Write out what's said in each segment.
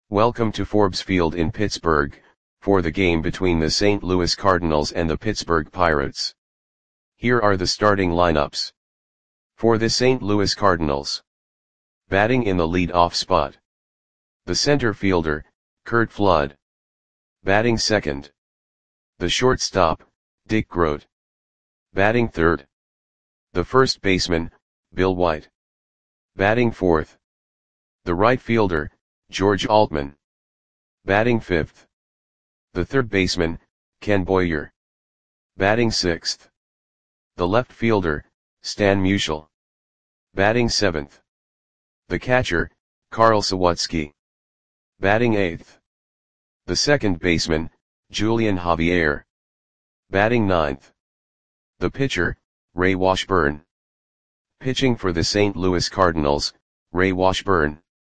Welcome to Forbes Field in Pittsburgh, for the game between the St. Louis Cardinals and the Pittsburgh Pirates. Here are the starting lineups. For the St. Louis Cardinals. Batting in the lead-off spot. The center fielder, Curt Flood. Batting second. The shortstop, Dick Groat. Batting third. The first baseman, Bill White. Batting fourth. The right fielder, George Altman. Batting fifth. The third baseman, Ken Boyer. Batting sixth. The left fielder, Stan Musial. Batting seventh. The catcher, Carl Sawatzky. Batting eighth. The second baseman, Julian Javier. Batting ninth. The pitcher, Ray Washburn. Pitching for the St. Louis Cardinals, Ray Washburn.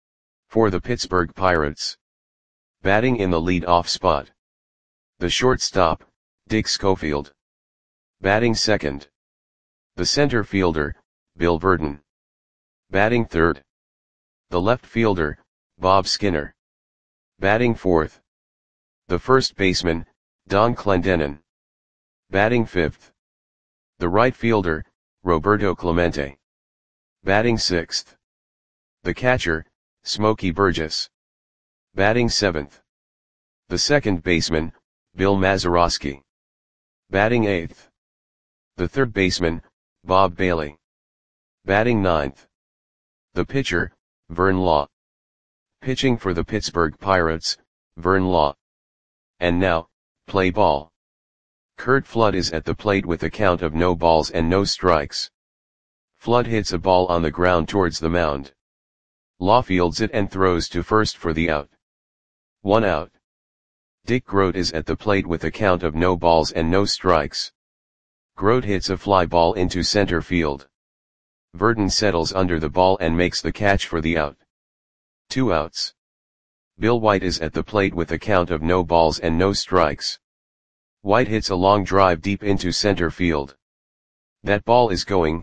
For the Pittsburgh Pirates. Batting in the lead-off spot. The shortstop, Dick Schofield. Batting second. The center fielder, Bill Virdon. Batting third. The left fielder, Bob Skinner. Batting fourth. The first baseman, Don Clendenon. Batting fifth. The right fielder, Roberto Clemente. Batting sixth. The catcher, Smokey Burgess. Batting seventh. The second baseman, Bill Mazeroski. Batting eighth. The third baseman, Bob Bailey. Batting ninth. The pitcher, Vern Law. Pitching for the Pittsburgh Pirates, Vern Law. And now, play ball. Curt Flood is at the plate with a count of no balls and no strikes. Flood hits a ball on the ground towards the mound. Law fields it and throws to first for the out. 1 out. Dick Groat is at the plate with a count of no balls and no strikes. Groat hits a fly ball into center field. Virdon settles under the ball and makes the catch for the out. 2 outs. Bill White is at the plate with a count of no balls and no strikes. White hits a long drive deep into center field. That ball is gone.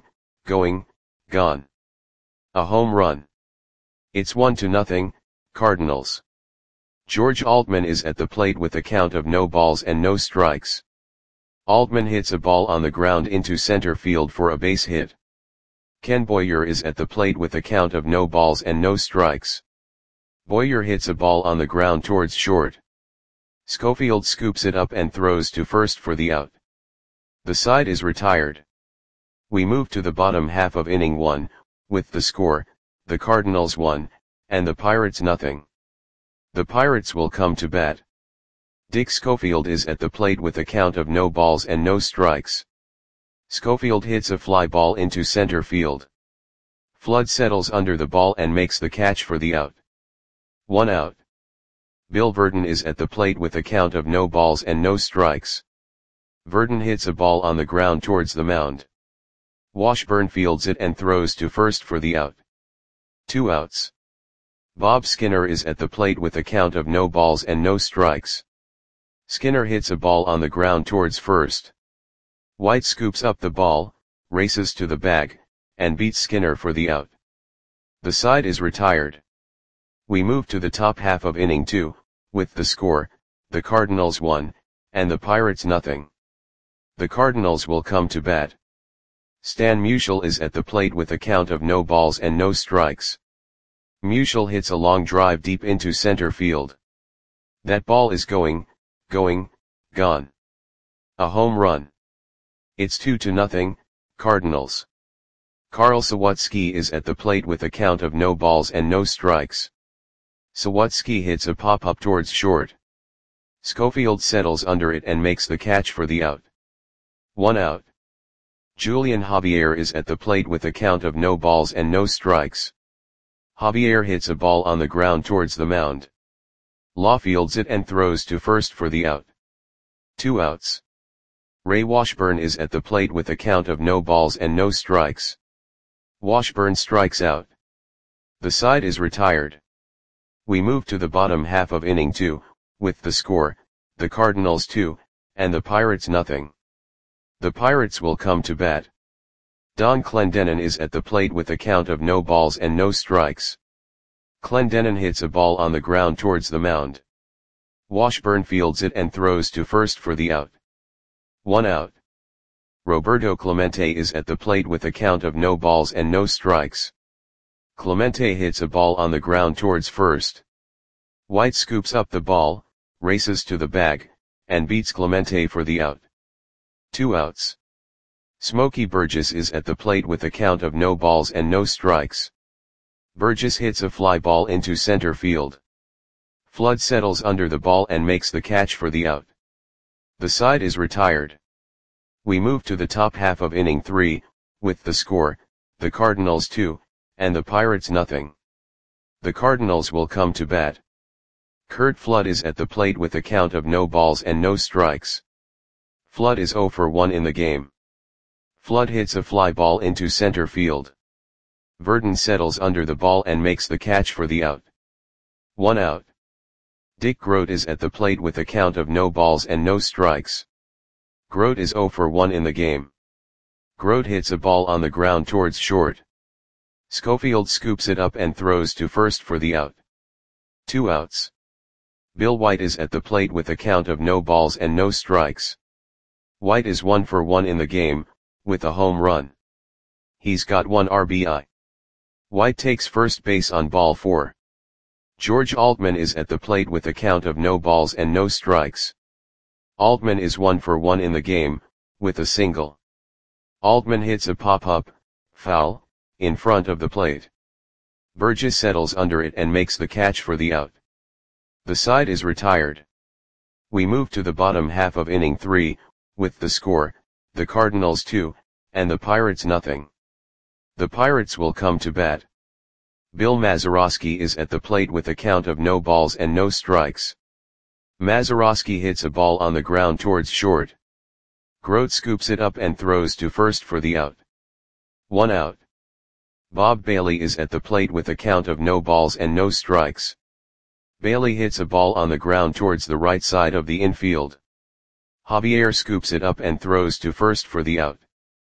A home run. It's 1-0, Cardinals. George Altman is at the plate with a count of no balls and no strikes. Altman hits a ball on the ground into center field for a base hit. Ken Boyer is at the plate with a count of no balls and no strikes. Boyer hits a ball on the ground towards short. Schofield scoops it up and throws to first for the out. The side is retired. We move to the bottom half of inning 1, with the score, the Cardinals 1, and the Pirates nothing. The Pirates will come to bat. Dick Schofield is at the plate with a count of no balls and no strikes. Schofield hits a fly ball into center field. Flood settles under the ball and makes the catch for the out. 1 out. Bill Virdon is at the plate with a count of no balls and no strikes. Virdon hits a ball on the ground towards the mound. Washburn fields it and throws to first for the out. 2 outs. Bob Skinner is at the plate with a count of no balls and no strikes. Skinner hits a ball on the ground towards first. White scoops up the ball, races to the bag, and beats Skinner for the out. The side is retired. We move to the top half of inning 2, with the score, the Cardinals 1, and the Pirates nothing. The Cardinals will come to bat. Stan Musial is at the plate with a count of no balls and no strikes. Musial hits a long drive deep into center field. That ball is gone. A home run. It's 2-0, Cardinals. Carl Sawatzky is at the plate with a count of no balls and no strikes. Sawatzky hits a pop-up towards short. Schofield settles under it and makes the catch for the out. 1 out. Julian Javier is at the plate with a count of no balls and no strikes. Javier hits a ball on the ground towards the mound. Law fields it and throws to first for the out. 2 outs. Ray Washburn is at the plate with a count of no balls and no strikes. Washburn strikes out. The side is retired. We move to the bottom half of inning 2, with the score, the Cardinals 2, and the Pirates nothing. The Pirates will come to bat. Don Clendenon is at the plate with a count of no balls and no strikes. Clendenin hits a ball on the ground towards the mound. Washburn fields it and throws to first for the out. 1 out. Roberto Clemente is at the plate with a count of no balls and no strikes. Clemente hits a ball on the ground towards first. White scoops up the ball, races to the bag, and beats Clemente for the out. 2 outs. Smokey Burgess is at the plate with a count of no balls and no strikes. Burgess hits a fly ball into center field. Flood settles under the ball and makes the catch for the out. The side is retired. We move to the top half of inning 3, with the score, the Cardinals 2, and the Pirates nothing. The Cardinals will come to bat. Curt Flood is at the plate with a count of no balls and no strikes. Flood is 0 for 1 in the game. Flood hits a fly ball into center field. Verdon settles under the ball and makes the catch for the out. 1 out. Dick Groat is at the plate with a count of no balls and no strikes. Groat is 0 for 1 in the game. Groat hits a ball on the ground towards short. Schofield scoops it up and throws to first for the out. 2 outs. Bill White is at the plate with a count of no balls and no strikes. White is 1 for 1 in the game, with a home run. He's got 1 RBI. White takes first base on ball 4. George Altman is at the plate with a count of no balls and no strikes. Altman is 1 for 1 in the game, with a single. Altman hits a pop-up, foul, in front of the plate. Burgess settles under it and makes the catch for the out. The side is retired. We move to the bottom half of inning 3, with the score, the Cardinals 2, and the Pirates nothing. The Pirates will come to bat. Bill Mazeroski is at the plate with a count of no balls and no strikes. Mazeroski hits a ball on the ground towards short. Groat scoops it up and throws to first for the out. 1 out. Bob Bailey is at the plate with a count of no balls and no strikes. Bailey hits a ball on the ground towards the right side of the infield. Javier scoops it up and throws to first for the out.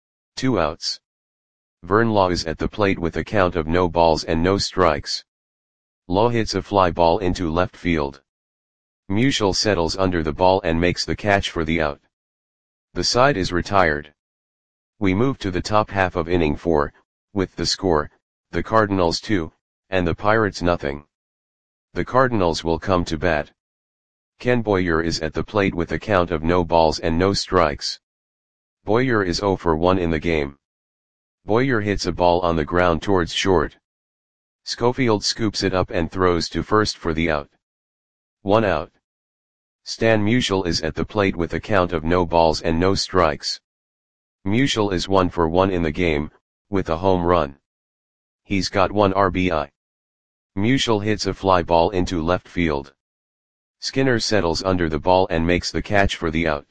2 outs. Vern Law is at the plate with a count of no balls and no strikes. Law hits a fly ball into left field. Musial settles under the ball and makes the catch for the out. The side is retired. We move to the top half of inning 4, with the score, the Cardinals 2, and the Pirates nothing. The Cardinals will come to bat. Ken Boyer is at the plate with a count of no balls and no strikes. Boyer is 0 for 1 in the game. Boyer hits a ball on the ground towards short. Schofield scoops it up and throws to first for the out. 1 out. Stan Musial is at the plate with a count of no balls and no strikes. Musial is 1 for 1 in the game, with a home run. He's got 1 RBI. Musial hits a fly ball into left field. Skinner settles under the ball and makes the catch for the out.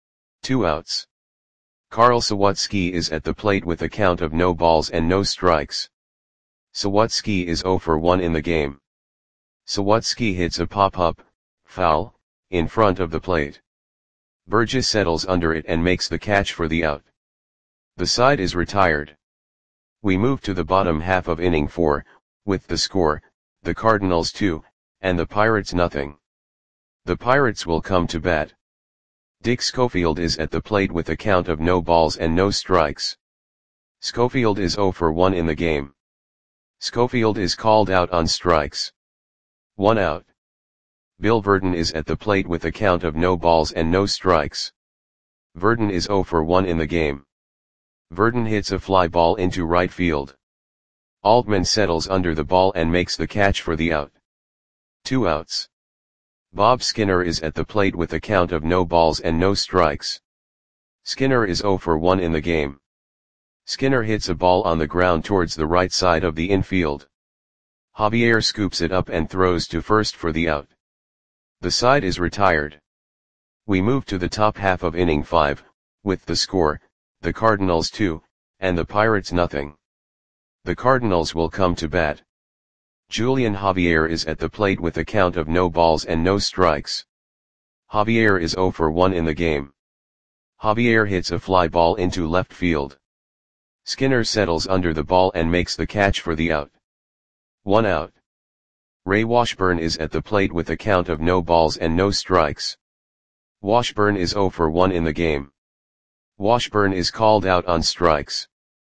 2 outs. Carl Sawatsky is at the plate with a count of no balls and no strikes. Sawatsky is 0 for 1 in the game. Sawatsky hits a pop-up, foul, in front of the plate. Burgess settles under it and makes the catch for the out. The side is retired. We move to the bottom half of inning 4, with the score, the Cardinals 2, and the Pirates nothing. The Pirates will come to bat. Dick Schofield is at the plate with a count of no balls and no strikes. Schofield is 0 for 1 in the game. Schofield is called out on strikes. 1 out. Bill Verdon is at the plate with a count of no balls and no strikes. Verdon is 0 for 1 in the game. Verdon hits a fly ball into right field. Altman settles under the ball and makes the catch for the out. 2 outs. Bob Skinner is at the plate with a count of no balls and no strikes. Skinner is 0 for 1 in the game. Skinner hits a ball on the ground towards the right side of the infield. Javier scoops it up and throws to first for the out. The side is retired. We move to the top half of inning 5, with the score, the Cardinals 2, and the Pirates nothing. The Cardinals will come to bat. Julian Javier is at the plate with a count of no balls and no strikes. Javier is 0 for 1 in the game. Javier hits a fly ball into left field. Skinner settles under the ball and makes the catch for the out. 1 out. Ray Washburn is at the plate with a count of no balls and no strikes. Washburn is 0 for 1 in the game. Washburn is called out on strikes.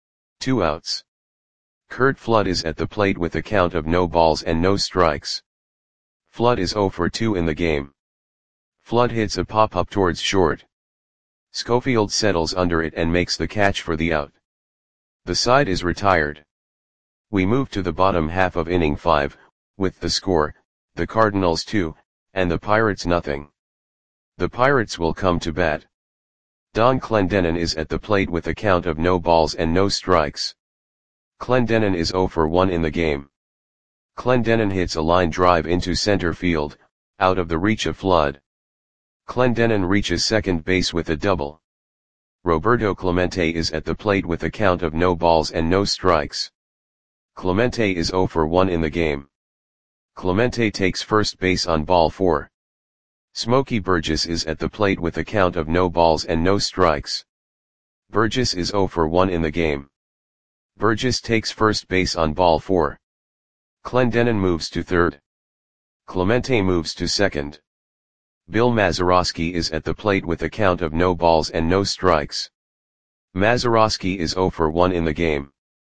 2 outs. Curt Flood is at the plate with a count of no balls and no strikes. Flood is 0 for 2 in the game. Flood hits a pop-up towards short. Schofield settles under it and makes the catch for the out. The side is retired. We move to the bottom half of inning 5, with the score, the Cardinals 2, and the Pirates nothing. The Pirates will come to bat. Don Clendenon is at the plate with a count of no balls and no strikes. Clendenon is 0 for 1 in the game. Clendenon hits a line drive into center field, out of the reach of Flood. Clendenon reaches second base with a double. Roberto Clemente is at the plate with a count of no balls and no strikes. Clemente is 0 for 1 in the game. Clemente takes first base on ball 4. Smokey Burgess is at the plate with a count of no balls and no strikes. Burgess is 0 for 1 in the game. Burgess takes first base on ball 4. Clendenon moves to third. Clemente moves to second. Bill Mazeroski is at the plate with a count of no balls and no strikes. Mazeroski is 0 for 1 in the game.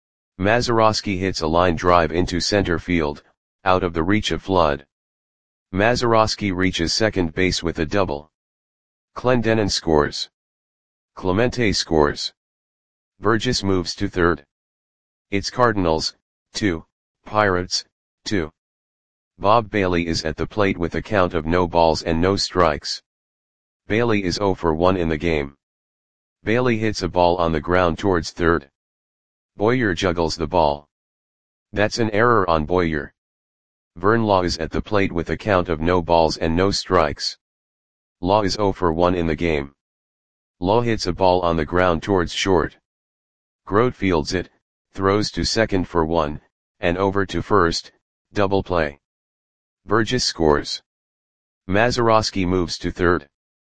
Mazeroski hits a line drive into center field, out of the reach of Flood. Mazeroski reaches second base with a double. Clendenon scores. Clemente scores. Burgess moves to third. It's Cardinals, 2, Pirates, 2. Bob Bailey is at the plate with a count of no balls and no strikes. Bailey is 0 for 1 in the game. Bailey hits a ball on the ground towards third. Boyer juggles the ball. That's an error on Boyer. Vern Law is at the plate with a count of no balls and no strikes. Law is 0 for 1 in the game. Law hits a ball on the ground towards short. Grote fields it, throws to second for 1, and over to first, double play. Burgess scores. Mazeroski moves to third.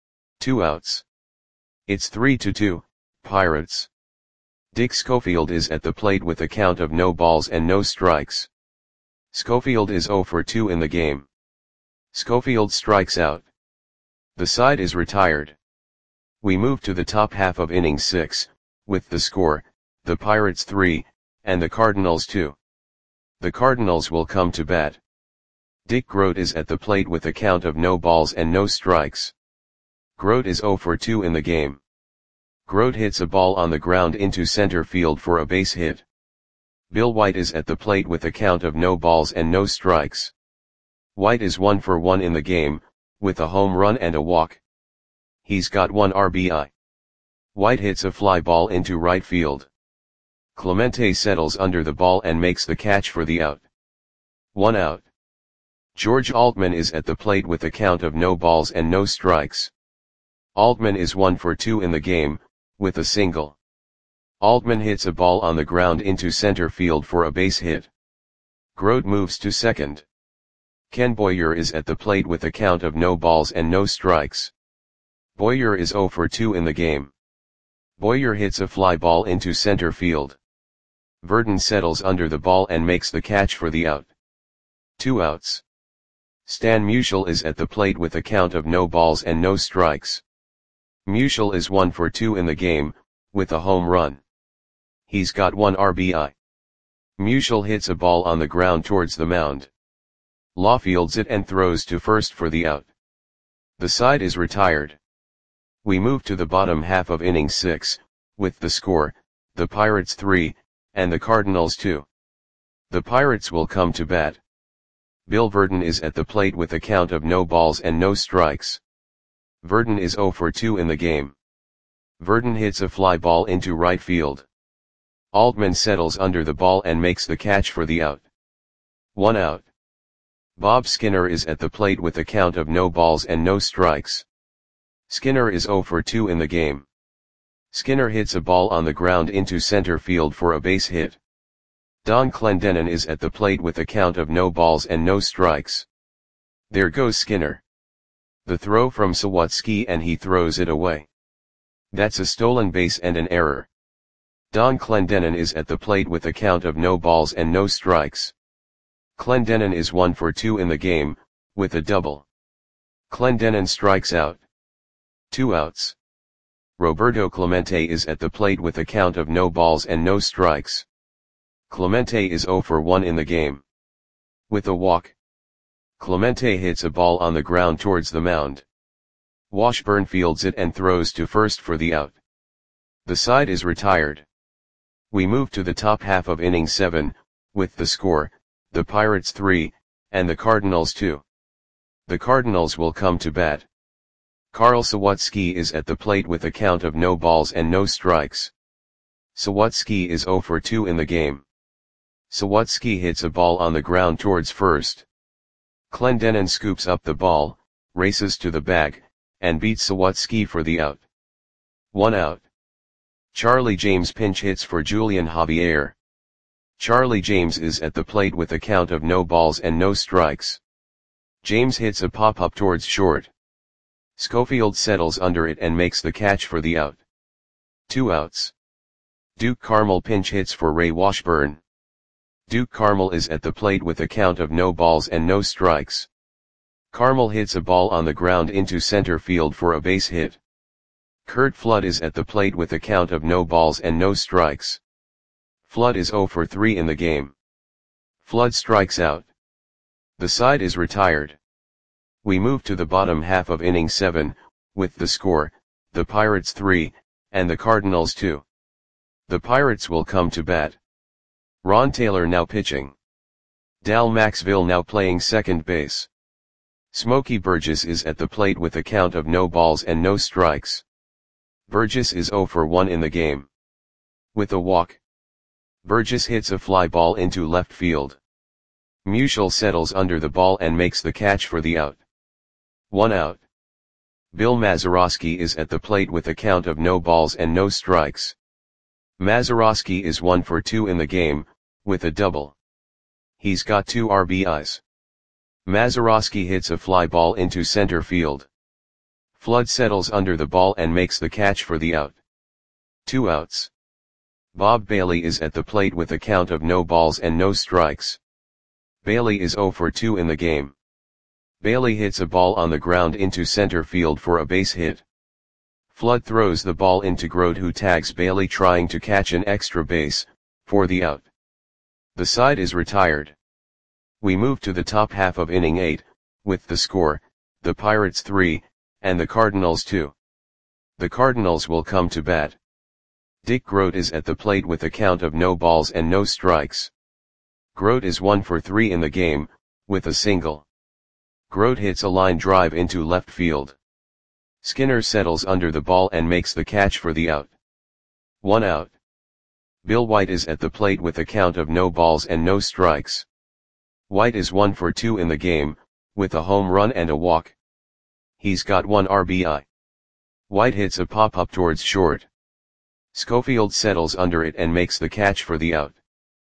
2 outs. It's 3-2, Pirates. Dick Schofield is at the plate with a count of no balls and no strikes. Schofield is 0 for 2 in the game. Schofield strikes out. The side is retired. We move to the top half of inning 6, with the score, the Pirates 3, and the Cardinals 2. The Cardinals will come to bat. Dick Grote is at the plate with a count of no balls and no strikes. Grote is 0 for 2 in the game. Grote hits a ball on the ground into center field for a base hit. Bill White is at the plate with a count of no balls and no strikes. White is 1 for 1 in the game, with a home run and a walk. He's got 1 RBI. White hits a fly ball into right field. Clemente settles under the ball and makes the catch for the out. 1 out. George Altman is at the plate with a count of no balls and no strikes. Altman is 1 for 2 in the game, with a single. Altman hits a ball on the ground into center field for a base hit. Grote moves to second. Ken Boyer is at the plate with a count of no balls and no strikes. Boyer is 0 for 2 in the game. Boyer hits a fly ball into center field. Verdon settles under the ball and makes the catch for the out. 2 outs. Stan Musial is at the plate with a count of no balls and no strikes. Musial is 1 for 2 in the game, with a home run. He's got 1 RBI. Musial hits a ball on the ground towards the mound. Law fields it and throws to first for the out. The side is retired. We move to the bottom half of inning 6, with the score, the Pirates 3, and the Cardinals 2. The Pirates will come to bat. Bill Verdon is at the plate with a count of no balls and no strikes. Verdon is 0 for 2 in the game. Verdon hits a fly ball into right field. Altman settles under the ball and makes the catch for the out. 1 out. Bob Skinner is at the plate with a count of no balls and no strikes. Skinner is 0 for 2 in the game. Skinner hits a ball on the ground into center field for a base hit. Don Clendenon is at the plate with a count of no balls and no strikes. There goes Skinner. The throw from Sawatsky and he throws it away. That's a stolen base and an error. Don Clendenon is at the plate with a count of no balls and no strikes. Clendenin is 1 for 2 in the game, with a double. Clendenin strikes out. 2 outs. Roberto Clemente is at the plate with a count of no balls and no strikes. Clemente is 0 for 1 in the game. With a walk. Clemente hits a ball on the ground towards the mound. Washburn fields it and throws to first for the out. The side is retired. We move to the top half of inning 7, with the score, the Pirates 3, and the Cardinals 2. The Cardinals will come to bat. Carl Sawatsky is at the plate with a count of no balls and no strikes. Sawatsky is 0 for 2 in the game. Sawatsky hits a ball on the ground towards first. Clendenin scoops up the ball, races to the bag, and beats Sawatsky for the out. 1 out. Charlie James pinch hits for Julian Javier. Charlie James is at the plate with a count of no balls and no strikes. James hits a pop-up towards short. Schofield settles under it and makes the catch for the out. 2 outs. Duke Carmel pinch hits for Ray Washburn. Duke Carmel is at the plate with a count of no balls and no strikes. Carmel hits a ball on the ground into center field for a base hit. Curt Flood is at the plate with a count of no balls and no strikes. Flood is 0 for 3 in the game. Flood strikes out. The side is retired. We move to the bottom half of inning 7, with the score, the Pirates 3, and the Cardinals 2. The Pirates will come to bat. Ron Taylor now pitching. Dal Maxville now playing second base. Smokey Burgess is at the plate with a count of no balls and no strikes. Burgess is 0 for 1 in the game. With a walk. Burgess hits a fly ball into left field. Musial settles under the ball and makes the catch for the out. 1 out. Bill Mazeroski is at the plate with a count of no balls and no strikes. Mazeroski is 1 for 2 in the game, with a double. He's got 2 RBIs. Mazeroski hits a fly ball into center field. Flood settles under the ball and makes the catch for the out. 2 outs. Bob Bailey is at the plate with a count of no balls and no strikes. Bailey is 0 for 2 in the game. Bailey hits a ball on the ground into center field for a base hit. Flood throws the ball into Grote, who tags Bailey trying to catch an extra base, for the out. The side is retired. We move to the top half of inning 8, with the score, the Pirates 3, and the Cardinals 2. The Cardinals will come to bat. Dick Grote is at the plate with a count of no balls and no strikes. Grote is 1 for 3 in the game, with a single. Grote hits a line drive into left field. Skinner settles under the ball and makes the catch for the out. 1 out. Bill White is at the plate with a count of no balls and no strikes. White is 1 for 2 in the game, with a home run and a walk. He's got 1 RBI. White hits a pop-up towards short. Schofield settles under it and makes the catch for the out.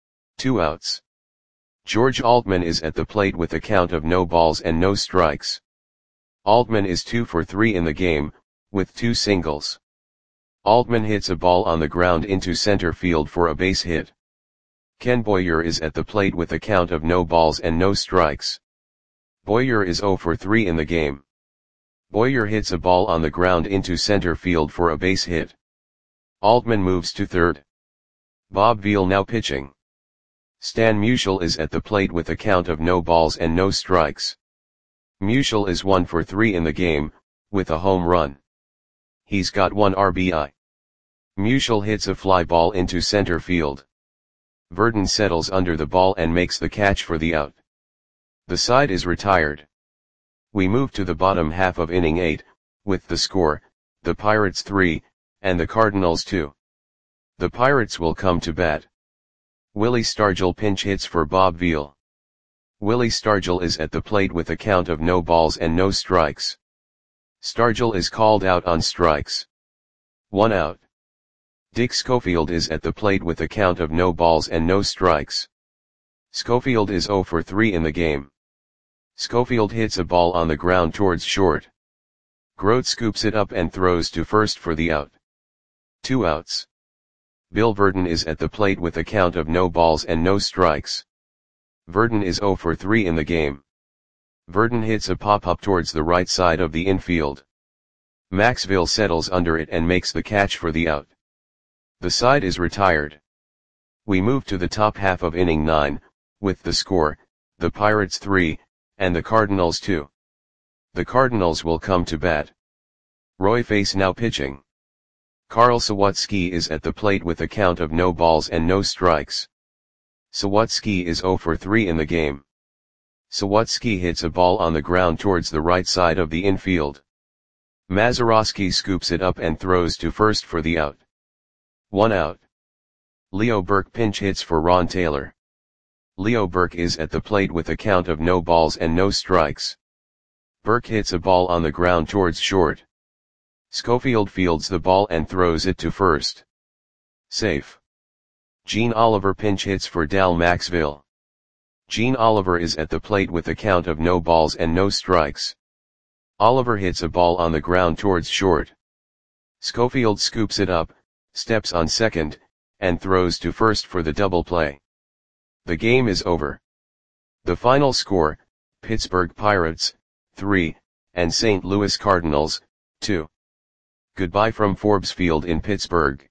2 outs. George Altman is at the plate with a count of no balls and no strikes. Altman is 2 for 3 in the game, with 2 singles. Altman hits a ball on the ground into center field for a base hit. Ken Boyer is at the plate with a count of no balls and no strikes. Boyer is 0 for 3 in the game. Boyer hits a ball on the ground into center field for a base hit. Altman moves to third. Bob Veal now pitching. Stan Musial is at the plate with a count of no balls and no strikes. Musial is 1 for 3 in the game, with a home run. He's got 1 RBI. Musial hits a fly ball into center field. Verdon settles under the ball and makes the catch for the out. The side is retired. We move to the bottom half of inning 8, with the score, the Pirates 3, and the Cardinals 2. The Pirates will come to bat. Willie Stargell pinch hits for Bob Veal. Willie Stargell is at the plate with a count of no balls and no strikes. Stargell is called out on strikes. 1 out. Dick Schofield is at the plate with a count of no balls and no strikes. Schofield is 0 for 3 in the game. Schofield hits a ball on the ground towards short. Grote scoops it up and throws to first for the out. 2 outs. Bill Verdon is at the plate with a count of no balls and no strikes. Verdon is 0 for 3 in the game. Verdon hits a pop-up towards the right side of the infield. Maxville settles under it and makes the catch for the out. The side is retired. We move to the top half of inning 9, with the score, the Pirates 3, and the Cardinals 2. The Cardinals will come to bat. Roy Face now pitching. Karl Sawatzky is at the plate with a count of no balls and no strikes. Sawatzky is 0 for 3 in the game. Sawatzky hits a ball on the ground towards the right side of the infield. Mazeroski scoops it up and throws to first for the out. 1 out. Leo Burke pinch hits for Ron Taylor. Leo Burke is at the plate with a count of no balls and no strikes. Burke hits a ball on the ground towards short. Schofield fields the ball and throws it to first. Safe. Gene Oliver pinch hits for Dal Maxville. Gene Oliver is at the plate with a count of no balls and no strikes. Oliver hits a ball on the ground towards short. Schofield scoops it up, steps on second, and throws to first for the double play. The game is over. The final score, Pittsburgh Pirates, 3, and St. Louis Cardinals, 2. Goodbye from Forbes Field in Pittsburgh.